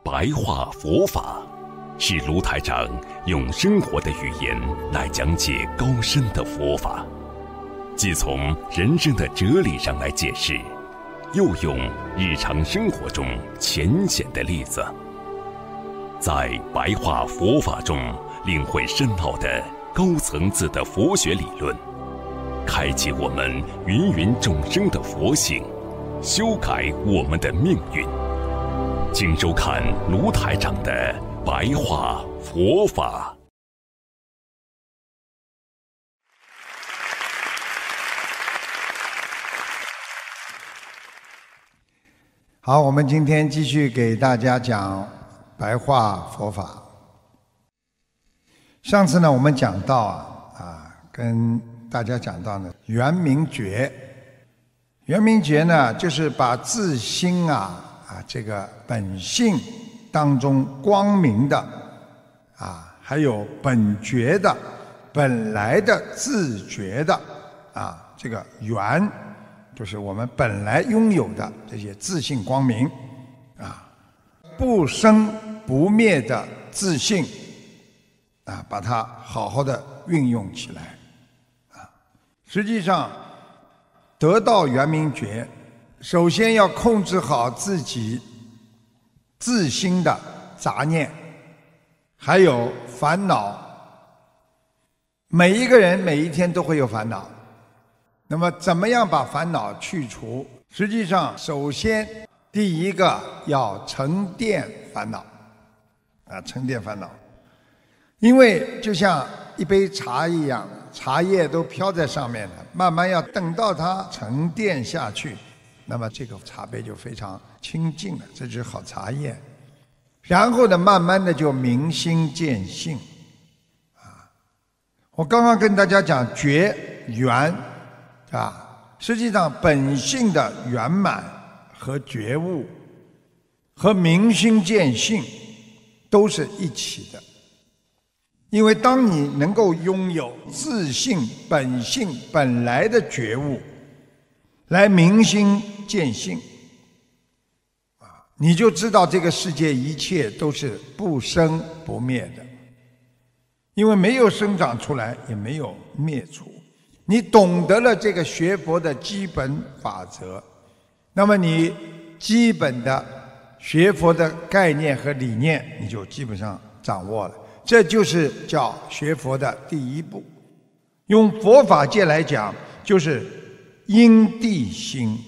白话佛法，是卢台长用生活的语言来讲解高深的佛法，既从人生的哲理上来解释，又用日常生活中浅显的例子，在白话佛法中领会深奥的高层次的佛学理论，开启我们芸芸众生的佛性，修改我们的命运。请收看卢台长的白话佛法。 好，我们今天继续给大家讲白话佛法。上次呢，我们讲到跟大家讲到呢，圆明觉。圆明觉呢，就是把自心这个本性当中光明的还有本觉的、本来的自觉的这个圆，就是我们本来拥有的这些自性光明不生不灭的自性把它好好的运用起来实际上得到圆明觉，首先要控制好自己自心的杂念，还有烦恼。每一个人每一天都会有烦恼，那么怎么样把烦恼去除？实际上首先第一个要沉淀烦恼沉淀烦恼。因为就像一杯茶一样，茶叶都飘在上面了，慢慢要等到它沉淀下去，那么这个茶杯就非常清净了，这就是好茶叶。然后呢，慢慢的就明心见性我刚刚跟大家讲觉圆实际上本性的圆满和觉悟和明心见性都是一起的。因为当你能够拥有自性本性本来的觉悟，来明心见性你就知道这个世界一切都是不生不灭的，因为没有生长出来，也没有灭除。你懂得了这个学佛的基本法则，那么你基本的学佛的概念和理念你就基本上掌握了。这就是叫学佛的第一步。用佛法界来讲，就是因地心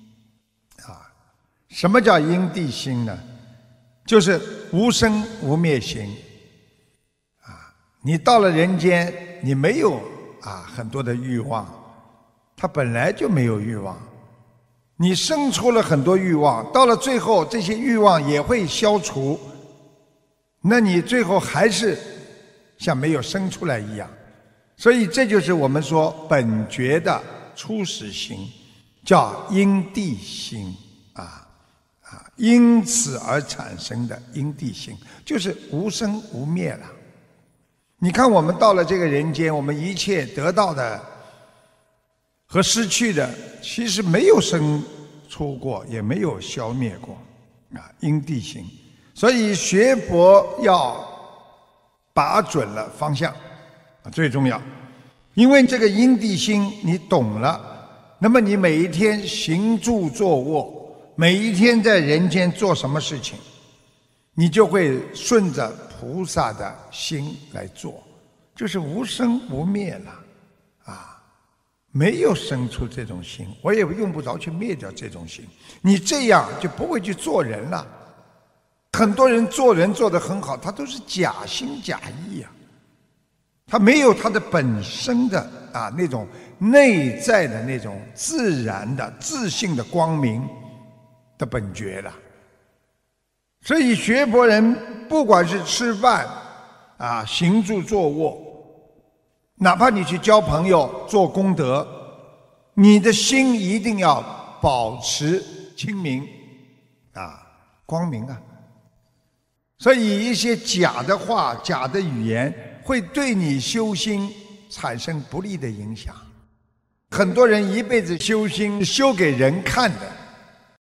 什么叫因地心呢？就是无生无灭心你到了人间，你没有很多的欲望，它本来就没有欲望。你生出了很多欲望，到了最后这些欲望也会消除，那你最后还是像没有生出来一样。所以这就是我们说本觉的初始心，叫因地心因此而产生的因地心，就是无生无灭了。你看我们到了这个人间，我们一切得到的和失去的其实没有生出过，也没有消灭过因地心。所以学佛要把准了方向最重要。因为这个因地心你懂了，那么你每一天行住坐卧，每一天在人间做什么事情，你就会顺着菩萨的心来做，就是无生无灭了没有生出这种心，我也用不着去灭掉这种心。你这样就不会去做人了。很多人做人做得很好，他都是假心假意他没有他的本身的那种内在的那种自然的自信的光明的本觉了。所以学佛人不管是吃饭行住坐卧，哪怕你去交朋友做功德，你的心一定要保持清明光明所以一些假的话假的语言会对你修心产生不利的影响。很多人一辈子修心修给人看的，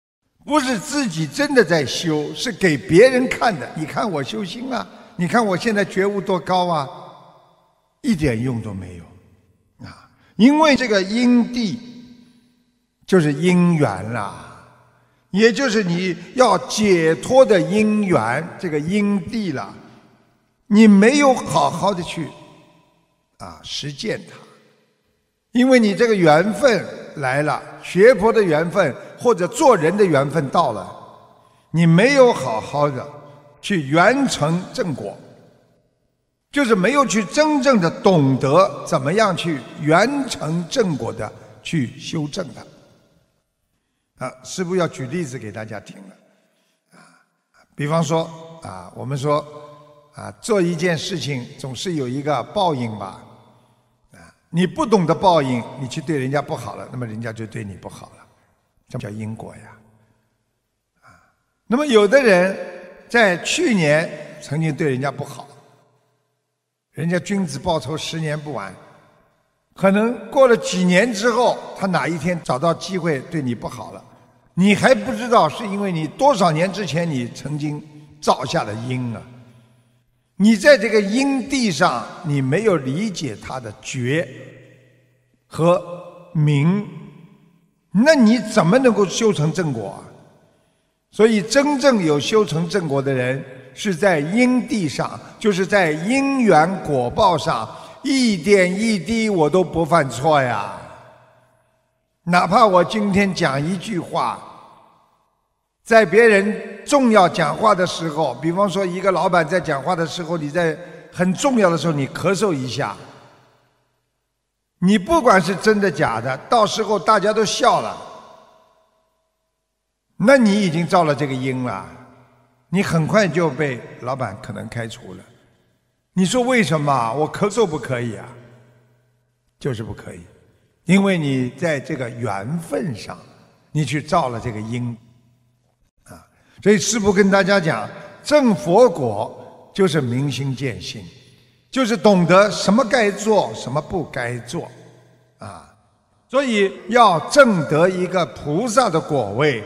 不是自己真的在修，是给别人看的。你看我修心啊，你看我现在觉悟多高啊，一点用都没有啊！因为这个因地就是因缘啦，也就是你要解脱的因缘，这个因地啦，你没有好好的去实践它，因为你这个缘分来了，学佛的缘分或者做人的缘分到了，你没有好好的去圆成正果，就是没有去真正的懂得怎么样去圆成正果的去修正它。师父要举例子给大家听了，比方说我们说做一件事情总是有一个报应吧，你不懂得报应，你去对人家不好了，那么人家就对你不好了，这叫因果呀。那么有的人在去年曾经对人家不好，人家君子报仇10年不晚，可能过了几年之后，他哪一天找到机会对你不好了，你还不知道，是因为你多少年之前你曾经造下的因啊。你在这个因地上，你没有理解它的觉和明，那你怎么能够修成正果啊？所以真正有修成正果的人，是在因地上，就是在因缘果报上，一点一滴我都不犯错呀。哪怕我今天讲一句话，在别人重要讲话的时候，比方说一个老板在讲话的时候，你在很重要的时候你咳嗽一下，你不管是真的假的，到时候大家都笑了，那你已经造了这个因了，你很快就被老板可能开除了。你说为什么我咳嗽不可以啊？就是不可以，因为你在这个缘分上，你去造了这个因。所以师父跟大家讲，证佛果就是明心见性，就是懂得什么该做，什么不该做，所以要证得一个菩萨的果位，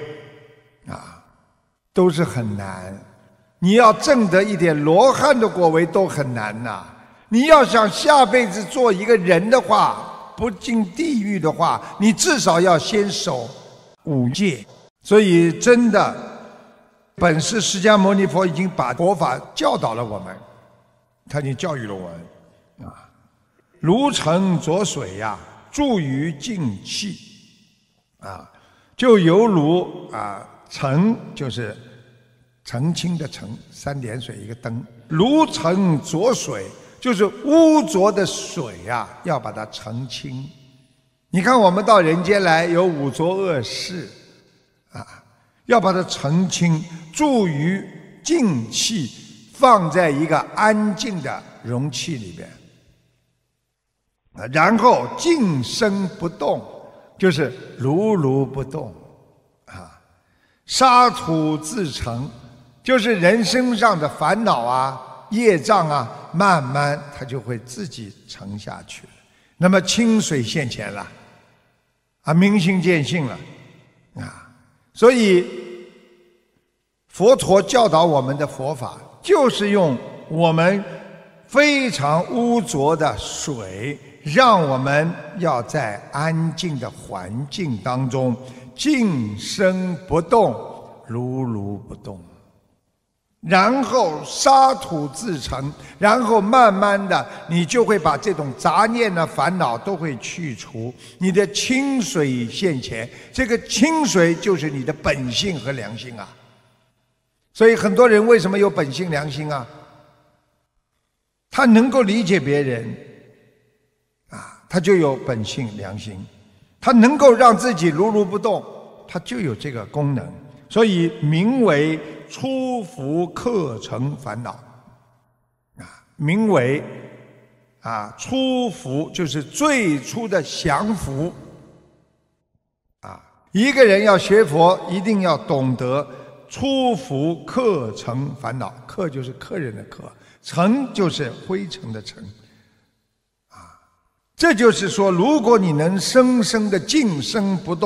都是很难。你要证得一点罗汉的果位都很难呐。你要想下辈子做一个人的话，不进地狱的话，你至少要先守5戒。所以真的，本师释迦牟尼佛已经把佛法教导了我们，他已经教育了我们如澄浊水呀，注于净气就犹如澄就是澄清的澄，3点水一个灯，如澄浊水就是污浊的水要把它澄清。你看我们到人间来有5浊恶世要把它澄清，注于静气，放在一个安静的容器里边，然后静身不动，就是如如不动沙土自成，就是人身上的烦恼业障慢慢它就会自己沉下去了。那么清水现前了明心见性了所以佛陀教导我们的佛法，就是用我们非常污浊的水，让我们要在安静的环境当中静身不动，如如不动，然后沙土自成，然后慢慢的你就会把这种杂念烦恼都会去除，你的清水现前，这个清水就是你的本性和良心所以很多人为什么有本性良心他能够理解别人他就有本性良心，他能够让自己如如不动，他就有这个功能，所以名为初伏克成烦恼名为初伏，就是最初的降伏一个人要学佛，一定要懂得初伏克成烦恼，克就是客人的克，尘就是灰尘的尘这就是说，如果你能生生的静身不动，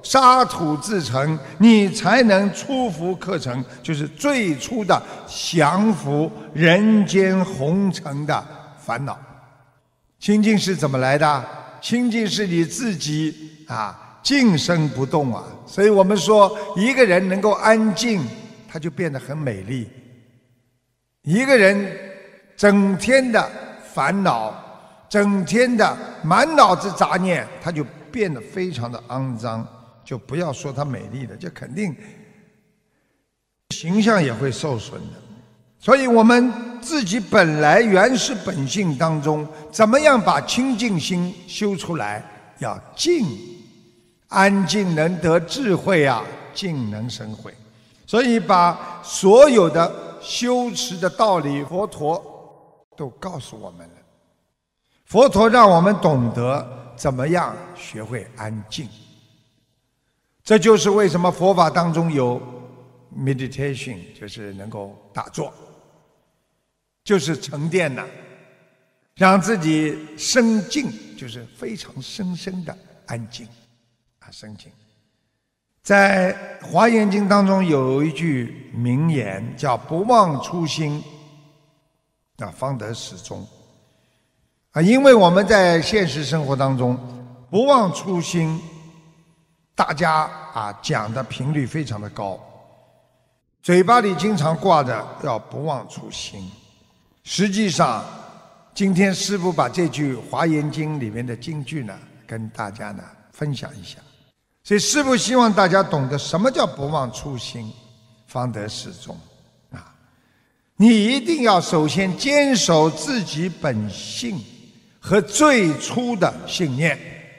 沙土自成，你才能出伏课程，就是最初的降服人间红尘的烦恼。清净是怎么来的？清净是你自己静身不动啊。所以我们说，一个人能够安静，他就变得很美丽。一个人整天的烦恼，整天的满脑子杂念，他就变得非常的肮脏。就不要说她美丽了，就肯定形象也会受损的。所以我们自己本来原始本性当中，怎么样把清净心修出来？要静，安静能得智慧啊，静能生慧。所以把所有的修持的道理，佛陀都告诉我们了。佛陀让我们懂得怎么样学会安静。这就是为什么佛法当中有 meditation， 就是能够打坐，就是沉淀呐，让自己深静，就是非常深深的安静深静。在《华严经》当中有一句名言叫“不忘初心，方得始终”。因为我们在现实生活当中不忘初心，大家讲的频率非常的高，嘴巴里经常挂着要不忘初心。实际上，今天师父把这句《华严经》里面的金句呢，跟大家呢分享一下。所以师父希望大家懂得什么叫不忘初心，方得始终你一定要首先坚守自己本性和最初的信念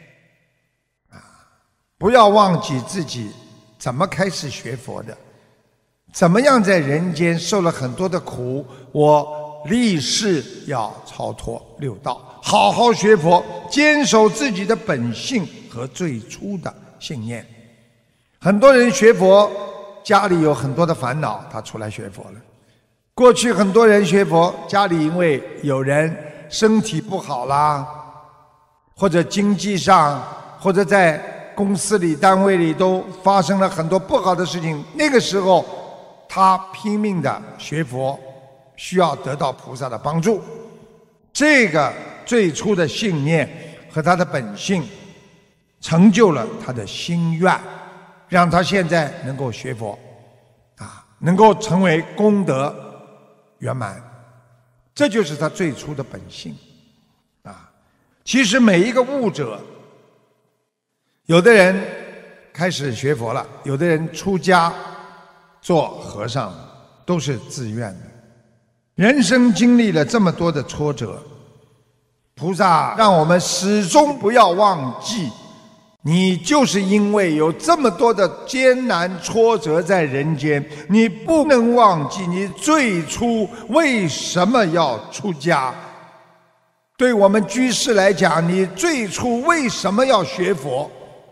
不要忘记自己怎么开始学佛的，怎么样在人间受了很多的苦，我立誓要超脱六道，好好学佛，坚守自己的本性和最初的信念。很多人学佛，家里有很多的烦恼，他出来学佛了。过去很多人学佛，家里因为有人身体不好啦，或者经济上，或者在公司里单位里都发生了很多不好的事情，那个时候他拼命的学佛，需要得到菩萨的帮助。这个最初的信念和他的本性成就了他的心愿，让他现在能够学佛能够成为功德圆满，这就是他最初的本性其实每一个悟者，有的人开始学佛了，有的人出家做和尚，都是自愿的。人生经历了这么多的挫折，菩萨让我们始终不要忘记，你就是因为有这么多的艰难挫折在人间，你不能忘记你最初为什么要出家。对我们居士来讲，你最初为什么要学佛？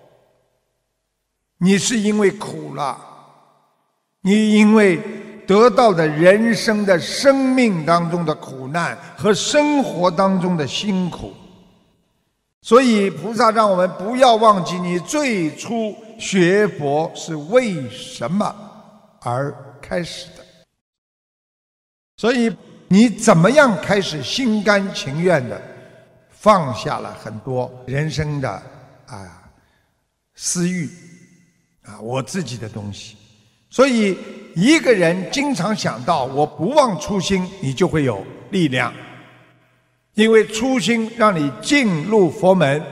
你是因为苦了，你因为得到的人生的生命当中的苦难和生活当中的辛苦，所以菩萨让我们不要忘记你最初学佛是为什么而开始的。所以你怎么样开始心甘情愿的放下了很多人生的私欲我自己的东西。所以一个人经常想到我不忘初心，你就会有力量，因为初心让你进入佛门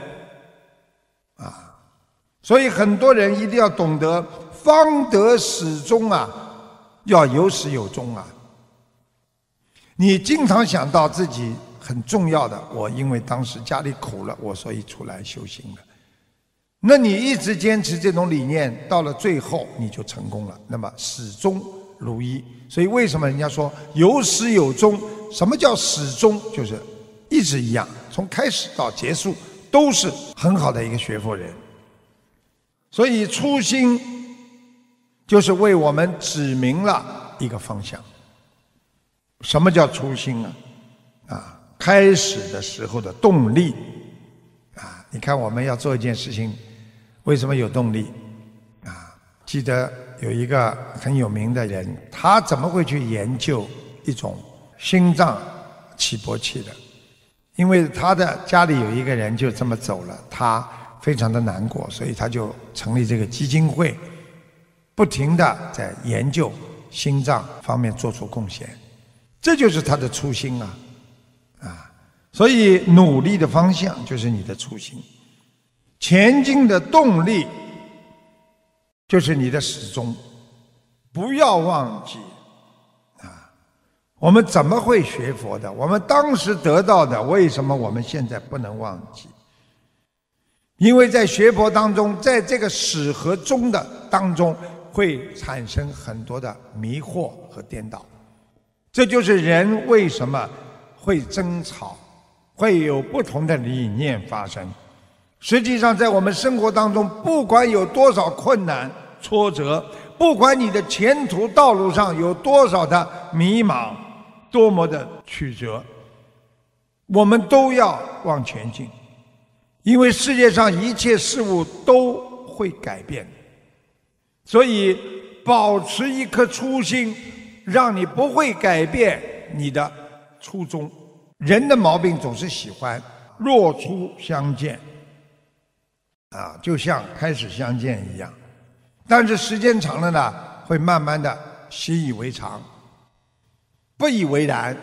所以很多人一定要懂得方得始终要有始有终你经常想到自己很重要的，我因为当时家里苦了，我所以出来修行了。那你一直坚持这种理念，到了最后你就成功了，那么始终如一。所以为什么人家说有始有终？什么叫始终？就是一直一样，从开始到结束都是很好的一个学佛人。所以初心就是为我们指明了一个方向。什么叫初心开始的时候的动力你看我们要做一件事情，为什么有动力？ 记得有一个很有名的人，他怎么会去研究一种心脏起搏器的？因为他的家里有一个人就这么走了，他非常的难过，所以他就成立这个基金会，不停地在研究心脏方面做出贡献。这就是他的初心啊！所以努力的方向就是你的初心，前进的动力就是你的始终。不要忘记我们怎么会学佛的？我们当时得到的，为什么我们现在不能忘记？因为在学佛当中，在这个始和终的当中，会产生很多的迷惑和颠倒。这就是人为什么会争吵，会有不同的理念发生。实际上，在我们生活当中，不管有多少困难、挫折，不管你的前途道路上有多少的迷茫，多么的曲折，我们都要往前进，因为世界上一切事物都会改变，所以保持一颗初心，让你不会改变你的初衷。人的毛病总是喜欢若初相见就像开始相见一样，但是时间长了呢，会慢慢的习以为常，不以为然。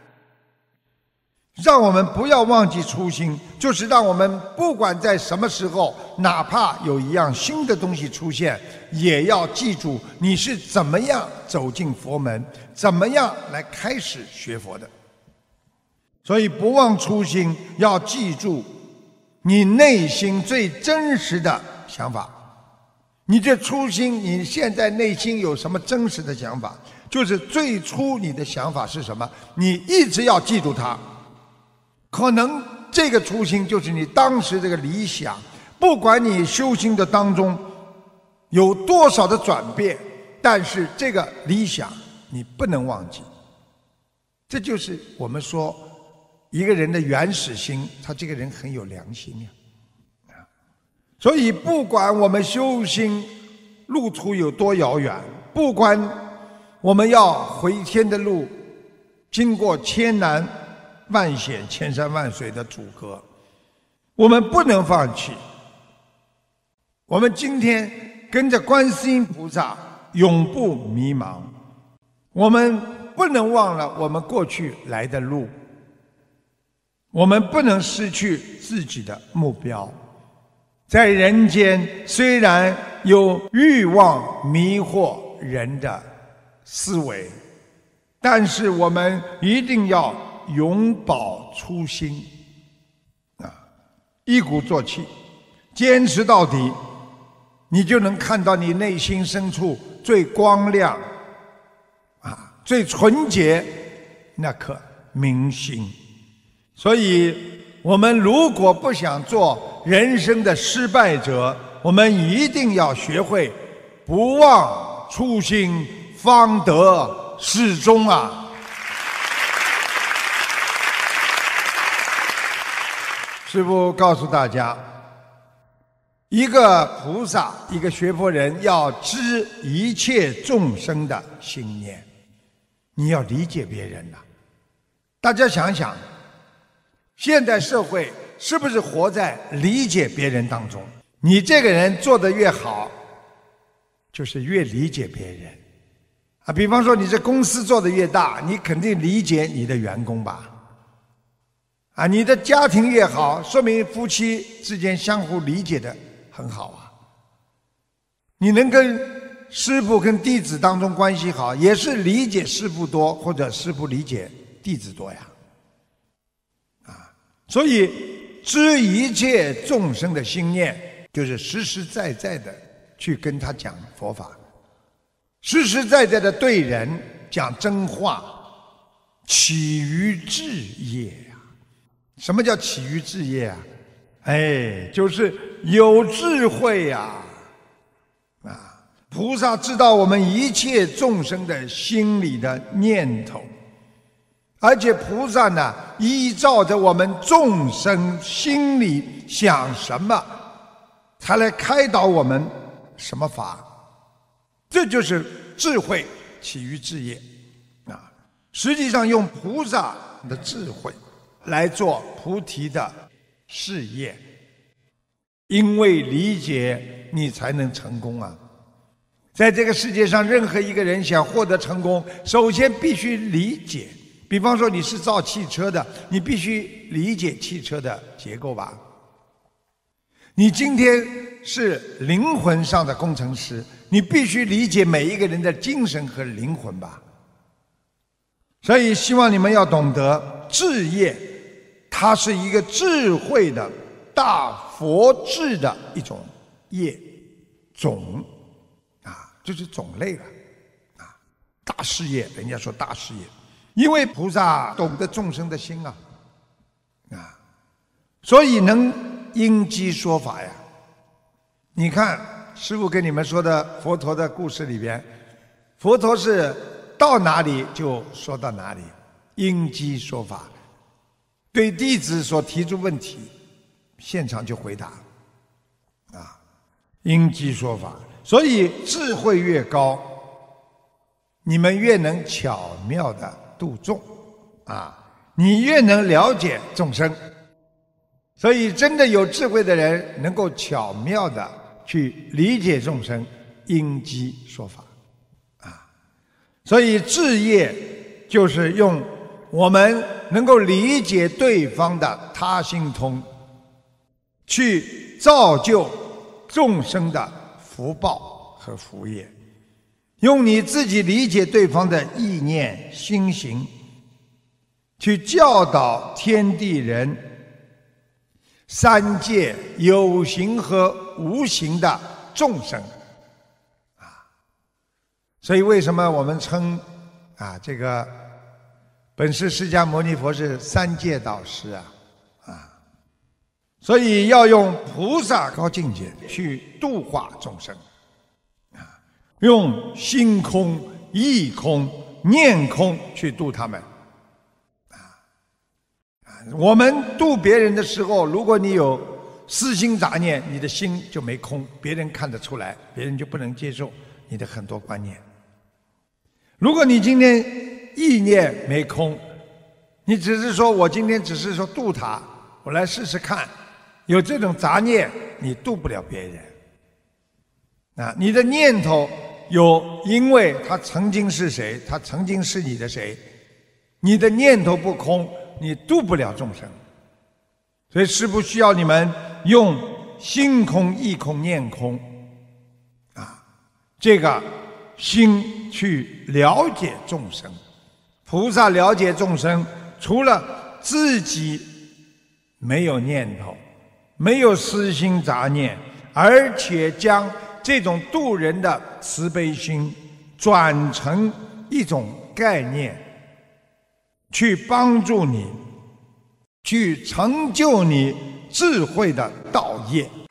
让我们不要忘记初心，就是让我们不管在什么时候，哪怕有一样新的东西出现，也要记住你是怎么样走进佛门，怎么样来开始学佛的。所以不忘初心，要记住你内心最真实的想法。你这初心，你现在内心有什么真实的想法？就是最初你的想法是什么，你一直要记住它。可能这个初心就是你当时这个理想，不管你修行的当中有多少的转变，但是这个理想你不能忘记。这就是我们说一个人的原始心，他这个人很有良心呀。所以不管我们修行路途有多遥远，不管我们要回天的路经过千难万险、千山万水的阻隔，我们不能放弃。我们今天跟着观世音菩萨永不迷茫，我们不能忘了我们过去来的路，我们不能失去自己的目标。在人间虽然有欲望迷惑人的思维，但是我们一定要永葆初心一鼓作气，坚持到底，你就能看到你内心深处最光亮最纯洁那颗明心。所以我们如果不想做人生的失败者，我们一定要学会不忘初心，方得始终师父告诉大家，一个菩萨，一个学佛人要知一切众生的心念，你要理解别人大家想想，现代社会是不是活在理解别人当中？你这个人做得越好，就是越理解别人比方说你这公司做得越大，你肯定理解你的员工吧你的家庭越好，说明夫妻之间相互理解的很好你能跟师父跟弟子当中关系好，也是理解师父多，或者师父理解弟子多呀所以知一切众生的心念，就是实实在在的去跟他讲佛法，实实在在的对人讲真话，起于智业什么叫起于智业就是有智慧菩萨知道我们一切众生的心里的念头，而且菩萨呢，依照着我们众生心里想什么，他来开导我们什么法这就是智慧起于智业啊！实际上用菩萨的智慧来做菩提的事业，因为理解你才能成功啊！在这个世界上，任何一个人想获得成功，首先必须理解。比方说你是造汽车的，你必须理解汽车的结构吧。你今天是灵魂上的工程师，你必须理解每一个人的精神和灵魂吧。所以希望你们要懂得智业，它是一个智慧的大佛智的一种业种啊，就是种类了啊，大事业，人家说大事业，因为菩萨懂得众生的心啊，所以能因机说法呀。你看师父跟你们说的佛陀的故事里边，佛陀是到哪里就说到哪里，因机说法，对弟子所提出问题，现场就回答啊，因机说法。所以智慧越高，你们越能巧妙的度众啊，你越能了解众生。所以真的有智慧的人能够巧妙的去理解众生，因机说法啊。所以智业就是用我们能够理解对方的他心通，去造就众生的福报和福业，用你自己理解对方的意念心行，去教导天地人三界有形和无形的众生啊。所以为什么我们称这个本师释迦牟尼佛是三界导师啊？所以要用菩萨高境界去度化众生啊，用心空、意空、念空去度他们。我们度别人的时候，如果你有私心杂念，你的心就没空，别人看得出来，别人就不能接受你的很多观念。如果你今天意念没空，你只是说我今天只是说度他，我来试试看，有这种杂念，你度不了别人啊！你的念头有，因为他曾经是谁，他曾经是你的谁，你的念头不空，你度不了众生。所以师父需要你们用心空、意空、念空这个心去了解众生。菩萨了解众生，除了自己没有念头，没有私心杂念，而且将这种度人的慈悲心转成一种概念，去帮助你，去成就你智慧的道业。